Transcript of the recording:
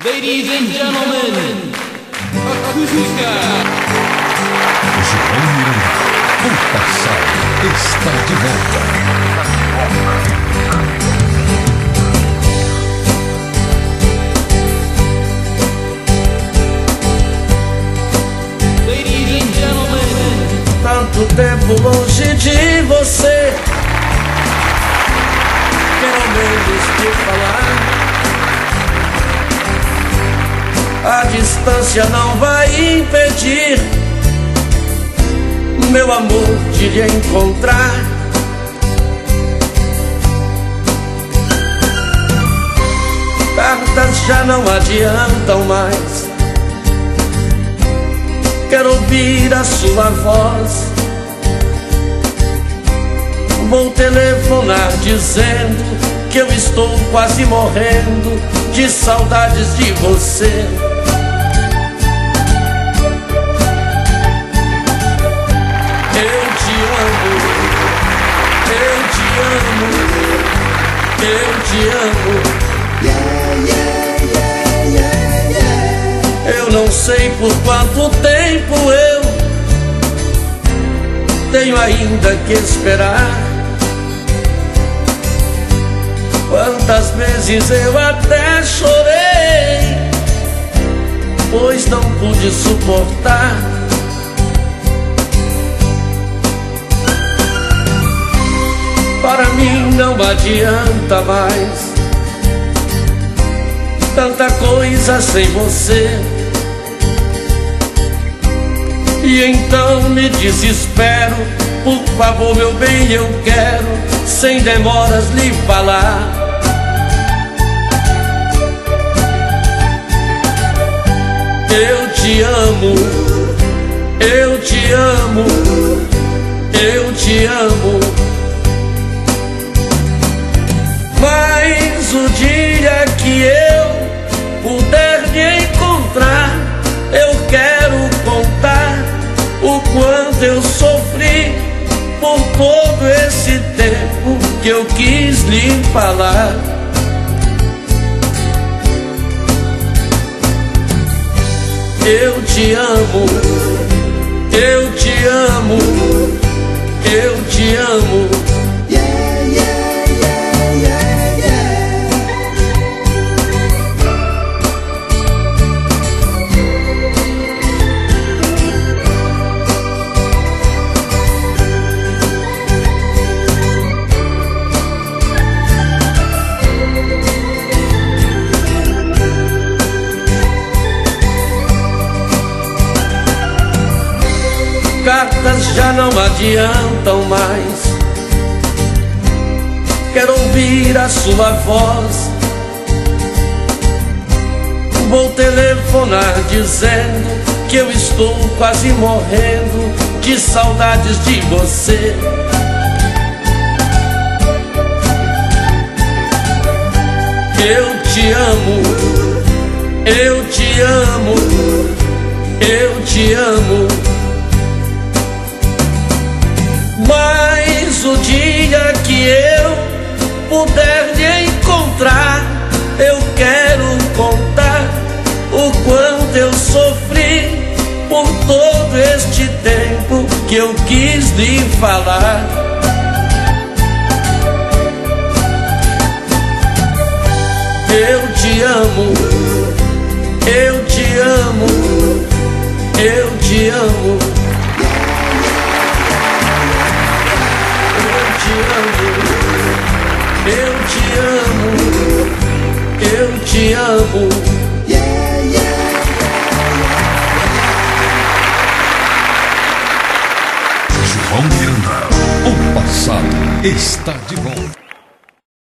Ladies and gentlemen, Acústica. João Miranda, o passado está de volta. Ladies and gentlemen, Tanto tempo longe de você, quero ao menos te falar. A distância não vai impedir, meu amor, de lhe encontrar. Cartas já não adiantam mais, quero ouvir a sua voz. Vou telefonar dizendo que eu estou quase morrendo de saudades de você. Eu te amo, eu te amo, eu te amo. Eu não sei por quanto tempo eu tenho ainda que esperar. Quantas vezes eu até chorei, pois não pude suportar. Para mim não adianta mais tanta coisa sem você. E então me desespero, por favor meu bem, eu quero sem demoras lhe falar. Eu te amo, eu te amo, eu te amo. Mas o dia que eu puder me encontrar, eu quero contar o quanto eu sofri por todo esse tempo que eu quis lhe falar. Eu te amo, eu te amo, eu te amo. Cartas já não adiantam mais, quero ouvir a sua voz. Vou telefonar dizendo que eu estou quase morrendo de saudades de você. Eu te amo, eu te amo, eu te amo. Mas o dia que eu puder lhe encontrar, eu quero contar o quanto eu sofri por todo este tempo que eu quis lhe falar. Eu te amo, eu te amo, eu te amo. Eu te amo, eu te amo. João Miranda, o passado está de volta.